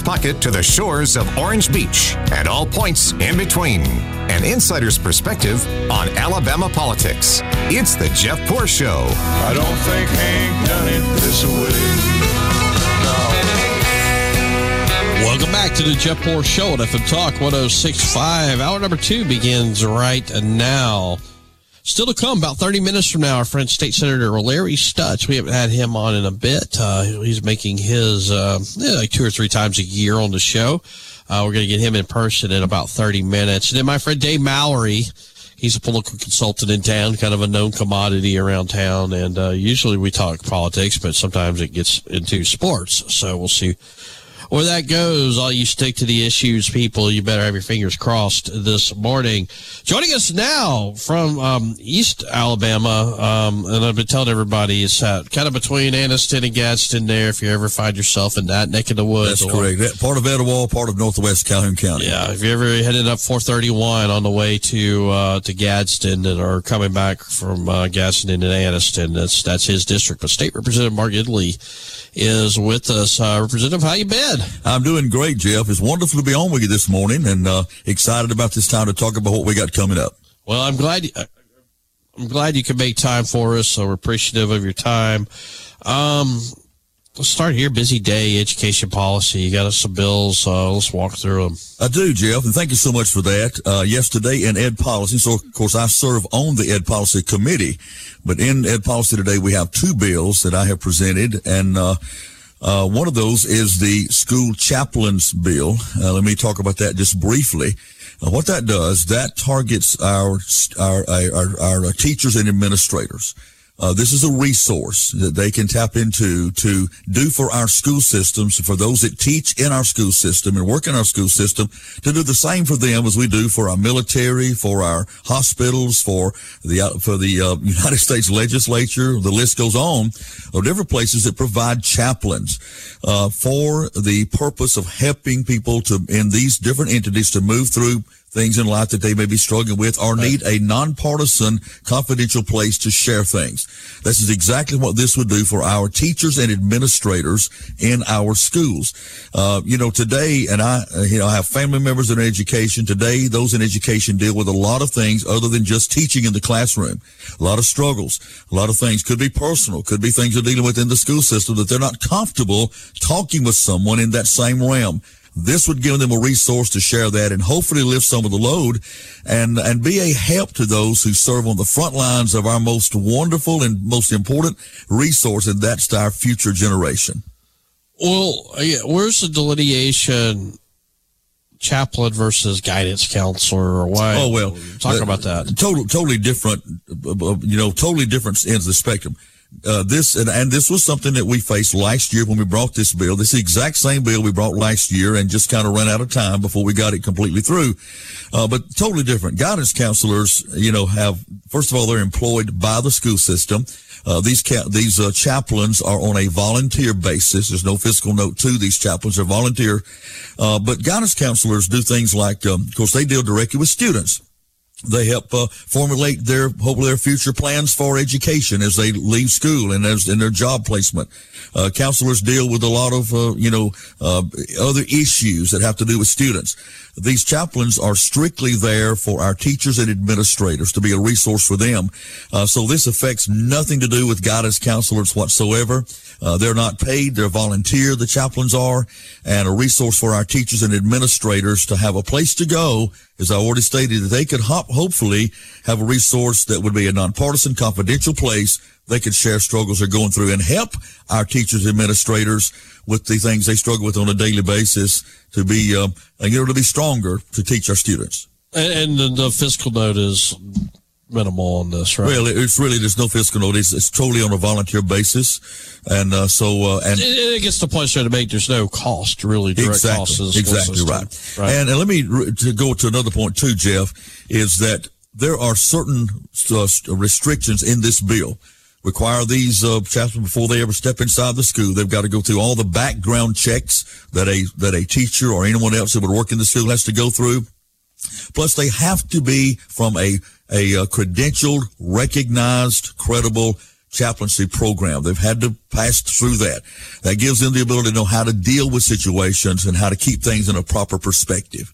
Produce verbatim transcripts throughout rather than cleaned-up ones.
pocket to the shores of Orange Beach and all points in between. An insider's perspective on Alabama politics. It's the Jeff Poor Show. I don't think Hank done it this way. No. Welcome back to the Jeff Poor Show at F M Talk one oh six point five. Hour number two begins right now. Still to come, about thirty minutes from now, our friend State Senator Larry Stutz. We haven't had him on in a bit. Uh, he's making his uh, yeah, like two or three times a year on the show. Uh, we're going to get him in person in about thirty minutes. And then my friend Dave Mallory, he's a political consultant in town, kind of a known commodity around town. And uh, usually we talk politics, but sometimes it gets into sports. So we'll see where that goes. All you stick to the issues, people, you better have your fingers crossed this morning. Joining us now from um, East Alabama, um, and I've been telling everybody, it's uh, kind of between Anniston and Gadsden there, if you ever find yourself in that neck of the woods. That's correct. That part of Etowah, part of northwest Calhoun County. Yeah, if you ever headed up four thirty-one on the way to uh, to Gadsden and are coming back from uh, Gadsden into Anniston, that's, that's his district. But State Representative Mark Italy is with us. Uh, Representative, how you been? I'm doing great, Jeff. It's wonderful to be on with you this morning, and uh, excited about this time to talk about what we got coming up. Well, I'm glad. I'm glad you could make time for us. So we're appreciative of your time. Um, let's start here. Busy day, education policy. You got us some bills. Uh, let's walk through them. I do, Jeff, and thank you so much for that. Uh, yesterday in Ed Policy, so of course I serve on the Ed Policy Committee, but in Ed Policy today we have two bills that I have presented, and uh, uh, one of those is the school chaplains bill. Uh, let me talk about that just briefly. Uh, what that does, that targets our our our, our, our teachers and administrators. Uh, this is a resource that they can tap into to do for our school systems, for those that teach in our school system and work in our school system, to do the same for them as we do for our military, for our hospitals, for the for the uh, United States legislature. The list goes on of different places that provide chaplains uh, for the purpose of helping people to in these different entities to move through things in life that they may be struggling with or need a nonpartisan, confidential place to share things. This is exactly what this would do for our teachers and administrators in our schools. Uh, you know, today, and I, you know, I have family members in education. Today, those in education deal with a lot of things other than just teaching in the classroom. A lot of struggles, a lot of things. Could be personal, could be things they're dealing with in the school system that they're not comfortable talking with someone in that same realm. This would give them a resource to share that and hopefully lift some of the load and, and be a help to those who serve on the front lines of our most wonderful and most important resource, and that's our future generation. Well, where's the delineation, chaplain versus guidance counselor, or why? Oh, well. Talk uh, about that. Total, totally different, you know, totally different ends of the spectrum. Uh, this, and, and this was something that we faced last year when we brought this bill. This is the exact same bill we brought last year and just kind of ran out of time before we got it completely through. Uh, but totally different. Guidance counselors, you know, have, first of all, they're employed by the school system. Uh, these ca- these uh, chaplains are on a volunteer basis. There's no fiscal note to these chaplains. They're volunteer. Uh, but guidance counselors do things like, um, of course, they deal directly with students. They help uh, formulate their, hopefully, their future plans for education as they leave school and as in their job placement. Uh, counselors deal with a lot of, uh, you know, uh, other issues that have to do with students. These chaplains are strictly there for our teachers and administrators to be a resource for them. Uh, so this affects nothing to do with guidance counselors whatsoever. Uh, they're not paid. They're volunteer, the chaplains are, and a resource for our teachers and administrators to have a place to go, as I already stated, that they could hop, hopefully have a resource that would be a nonpartisan, confidential place they could share struggles they're going through and help our teachers and administrators with the things they struggle with on a daily basis to be, uh, you know, to be stronger to teach our students. And, and the fiscal note is minimal on this, right? Well, it's really, there's no fiscal note. It's, it's totally on a volunteer basis. And, uh, so, uh, and it, it gets the point to make there's no cost, really, direct exactly, cost. To the exactly right. right. And, and let me, to go to another point too, Jeff, is that there are certain uh, restrictions in this bill. Require these uh, chaplains before they ever step inside the school. They've got to go through all the background checks that a that a teacher or anyone else that would work in the school has to go through. Plus, they have to be from a a, a credentialed, recognized, credible chaplaincy program. They've had to pass through that. That gives them the ability to know how to deal with situations and how to keep things in a proper perspective.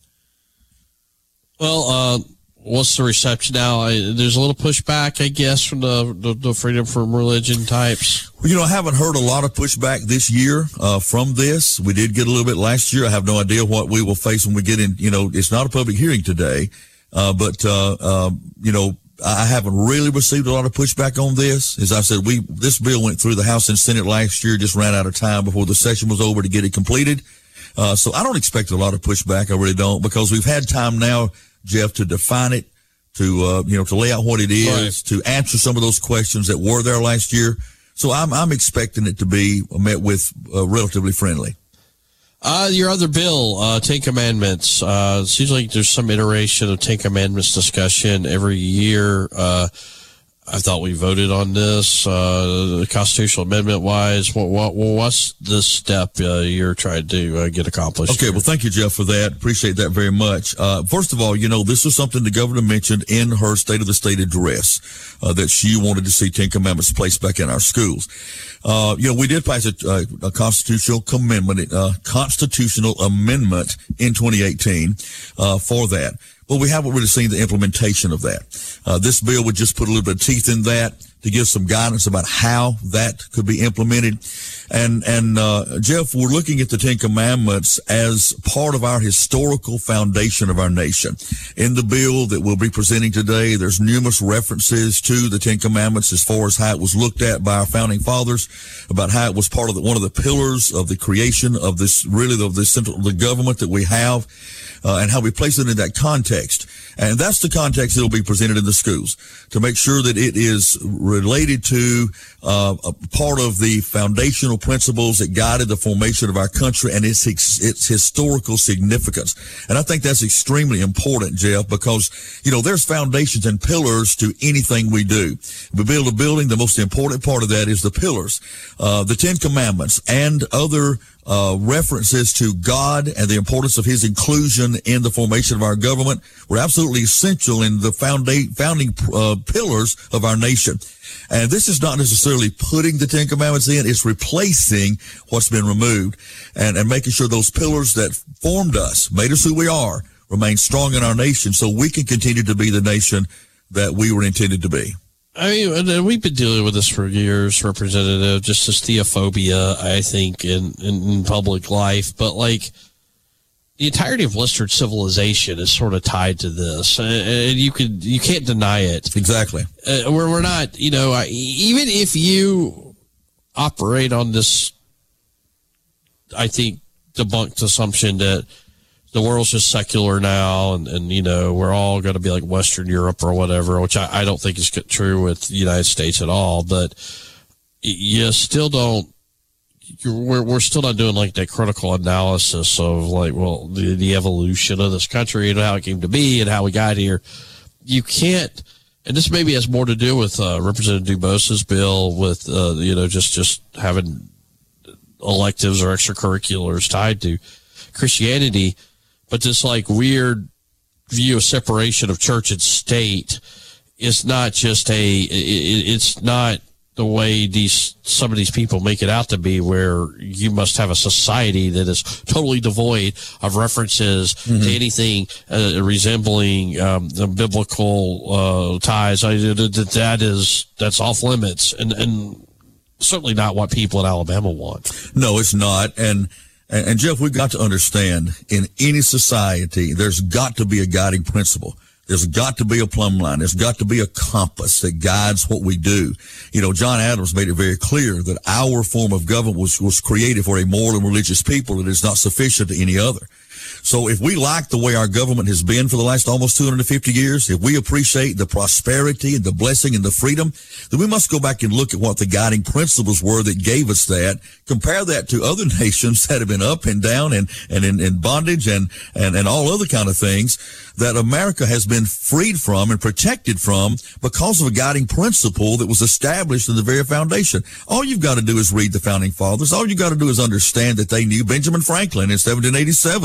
Well, uh, what's the reception now? I, there's a little pushback, I guess, from the, the, the freedom from religion types. Well, you know, I haven't heard a lot of pushback this year uh, from this. We did get a little bit last year. I have no idea what we will face when we get in. You know, it's not a public hearing today, uh, but, uh, uh, you know, I haven't really received a lot of pushback on this. As I said, we this bill went through the House and Senate last year, just ran out of time before the session was over to get it completed. Uh, so I don't expect a lot of pushback. I really don't, because we've had time now, Jeff, to define it, to, uh, you know, to lay out what it is, right, to answer some of those questions that were there last year. So I'm, I'm expecting it to be met with uh, relatively friendly. Uh, your other bill, uh, Ten Commandments, uh, it seems like there's some iteration of Ten Commandments discussion every year. Uh, I thought we voted on this, uh, constitutional amendment wise. What, what, what's the step uh, you're trying to uh, get accomplished? Okay, here? Well, thank you, Jeff, for that. Appreciate that very much. Uh, first of all, you know, this is something the governor mentioned in her State of the State address, uh, that she wanted to see Ten Commandments placed back in our schools. Uh, you know, we did pass a, a, a constitutional amendment, uh, constitutional amendment in twenty eighteen, uh, for that. But we haven't really seen the implementation of that. Uh, this bill would just put a little bit of teeth in that to give some guidance about how that could be implemented. And, and, uh, Jeff, we're looking at the Ten Commandments as part of our historical foundation of our nation. In the bill that we'll be presenting today, there's numerous references to the Ten Commandments as far as how it was looked at by our founding fathers, about how it was part of the, one of the pillars of the creation of this, really, of this central, the government that we have. Uh, and how we place it in that context. And that's the context that will be presented in the schools, to make sure that it is related to uh, a part of the foundational principles that guided the formation of our country and its its historical significance. And I think that's extremely important, Jeff, because, you know, there's foundations and pillars to anything we do. We build a building. The most important part of that is the pillars, uh, the Ten Commandments and other Uh, references to God and the importance of his inclusion in the formation of our government were absolutely essential in the founda- founding uh, pillars of our nation. And this is not necessarily putting the Ten Commandments in, it's replacing what's been removed and, and making sure those pillars that formed us, made us who we are, remain strong in our nation so we can continue to be the nation that we were intended to be. I mean, we've been dealing with this for years, Representative, just this theophobia, I think, in, in, in public life. But, like, the entirety of Western civilization is sort of tied to this. And you could, you can't deny it. Exactly. Uh, we're, we're not, you know, even if you operate on this, I think, debunked assumption that the world's just secular now, and, and you know, we're all going to be like Western Europe or whatever, which I, I don't think is true with the United States at all. But you still don't, you're, we're, we're still not doing like that critical analysis of like, well, the, the evolution of this country and how it came to be and how we got here. You can't, and this maybe has more to do with uh, Representative Dubos's bill with, uh, you know, just, just having electives or extracurriculars tied to Christianity. But this like weird view of separation of church and state is not just a, it, it's not the way these, some of these people make it out to be, where you must have a society that is totally devoid of references mm-hmm. to anything uh, resembling um, the biblical uh, ties. I, that is, that's off limits, and, and certainly not what people in Alabama want. No, it's not. And, And, and Jeff, we've got to understand, in any society, there's got to be a guiding principle. There's got to be a plumb line. There's got to be a compass that guides what we do. You know, John Adams made it very clear that our form of government was, was created for a moral and religious people that is not sufficient to any other. So if we like the way our government has been for the last almost two hundred fifty years, if we appreciate the prosperity and the blessing and the freedom, then we must go back and look at what the guiding principles were that gave us that. Compare that to other nations that have been up and down and, and in, in bondage and, and, and all other kind of things that America has been freed from and protected from because of a guiding principle that was established in the very foundation. All you've got to do is read the founding fathers. All you've got to do is understand that they knew Benjamin Franklin in seventeen eighty-seven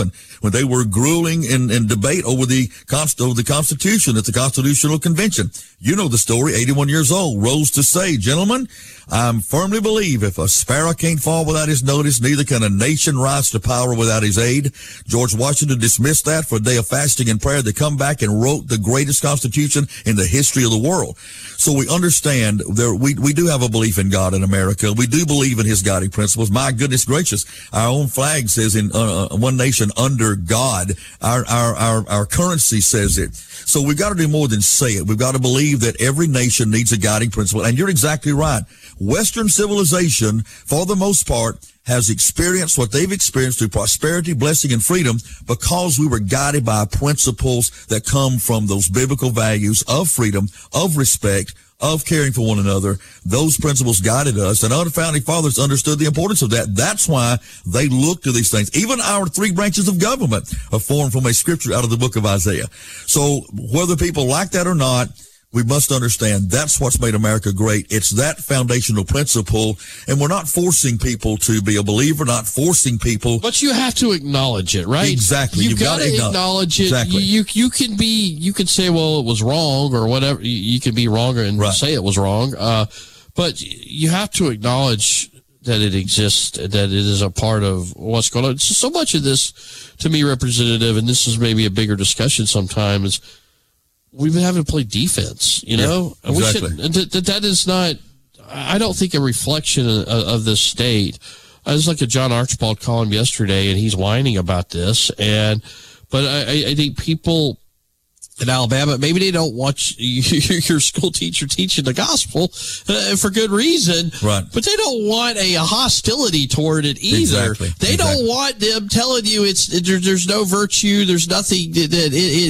when they were grueling in, in debate over the, const, over the Constitution at the Constitutional Convention. You know the story, eighty-one years old, rose to say, gentlemen, I firmly believe if a sparrow can't fall without his notice, neither can a nation rise to power without his aid. George Washington dismissed that for a day of fasting and prayer to come back and wrote the greatest Constitution in the history of the world. So we understand there, we, we do have a belief in God in America. We do believe in his guiding principles. My goodness gracious, our own flag says in uh, one nation under God. Our, our, our, our currency says it. So we've got to do more than say it. We've got to believe that every nation needs a guiding principle. And you're exactly right. Western civilization, for the most part, has experienced what they've experienced through prosperity, blessing, and freedom because we were guided by principles that come from those biblical values of freedom, of respect, of caring for one another. Those principles guided us, and our founding fathers understood the importance of that. That's why they look to these things. Even our three branches of government are formed from a scripture out of the book of Isaiah. So whether people like that or not, we must understand that's what's made America great. It's that foundational principle, and we're not forcing people to be a believer, not forcing people. But you have to acknowledge it, right? Exactly. You've, You've got to acknowledge, acknowledge it. Exactly. You, you can be, you can say, well, it was wrong or whatever. You, you can be wrong and right. say it was wrong. Uh, but you have to acknowledge that it exists, that it is a part of what's going on. So much of this, to me, representative, and this is maybe a bigger discussion sometimes, we've been having to play defense, you know? Yeah, exactly. We should, that, that is not, I don't think, a reflection of, of this state. I was like a John Archibald column yesterday, and he's whining about this. And, but I, I think people in Alabama, maybe they don't want you, your school teacher teaching the gospel uh, for good reason, right? But they don't want a, a hostility toward it either. Exactly. They exactly. don't want them telling you it's there, there's no virtue, there's nothing that it, it,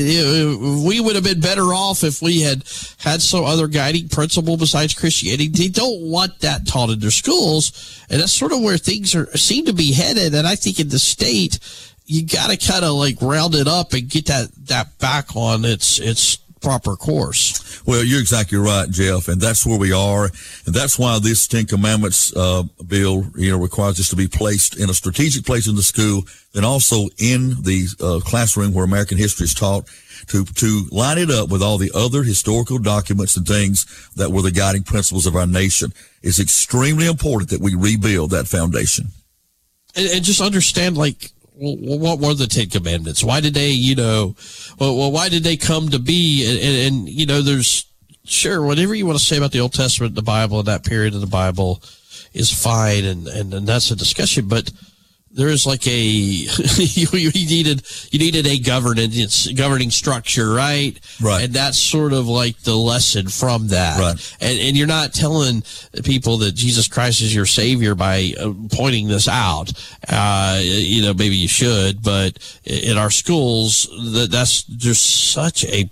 it, we would have been better off if we had had some other guiding principle besides Christianity. They don't want that taught in their schools, and that's sort of where things are seem to be headed. And I think in the state, you got to kind of like round it up and get that, that back on its its proper course. Well, you're exactly right, Jeff, and that's where we are, and that's why this Ten Commandments uh, bill, you know, requires us to be placed in a strategic place in the school, and also in the uh, classroom where American history is taught, to to line it up with all the other historical documents and things that were the guiding principles of our nation. It's extremely important that we rebuild that foundation. And, and just understand, like, well, what were the Ten Commandments? Why did they, you know, well, well why did they come to be? And, and, and, you know, there's, sure, whatever you want to say about the Old Testament, the Bible, and that period of the Bible is fine, and, and, and that's a discussion, but there is like a, you, you needed, you needed a governance, governing structure, right? Right. And that's sort of like the lesson from that. Right. And, and you're not telling people that Jesus Christ is your savior by uh, pointing this out. Uh, you know, maybe you should, but in our schools, that, that's, there's such a,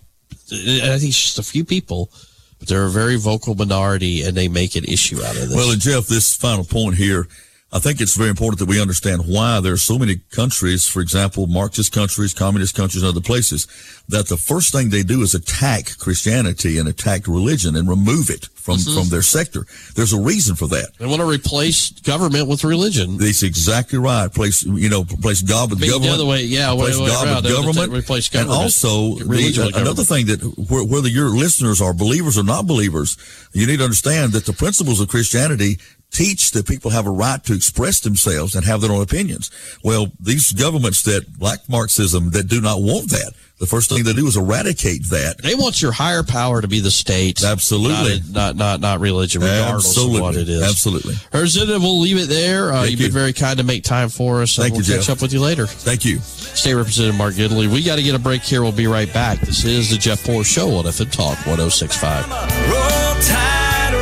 I think it's just a few people, but they're a very vocal minority, and they make an issue out of this. Well, and Jeff, this final point here, I think it's very important that we understand why there are so many countries, for example, Marxist countries, communist countries, and other places, that the first thing they do is attack Christianity and attack religion and remove it from, mm-hmm. from their sector. There's a reason for that. They want to replace government with religion. That's exactly right. Place, you know, replace God with Maybe government. The other way, yeah, replace way, God way with government. Replace government. And also, the, uh, another thing that wh- whether your listeners are believers or not believers, you need to understand that the principles of Christianity teach that people have a right to express themselves and have their own opinions. Well, these governments that, like Marxism, that do not want that, the first thing they do is eradicate that. They want your higher power to be the state. Absolutely. Not not, not, not religion, regardless Absolutely. of what it is. Absolutely. Representative, we'll leave it there. Uh, you've you. been very kind to make time for us. Thank we'll you, catch Jeff. up with you later. Thank you. State Representative Mark Gidley. We got to get a break here. We'll be right back. This is the Jeff Poor Show on F M Talk one oh six point five. Roll Tide,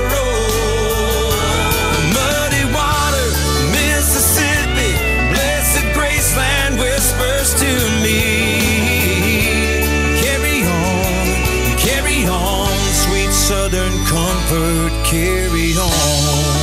roll. Muddy water, Mississippi, blessed Graceland whispers to me. Carry on, carry on, sweet Southern comfort, carry on.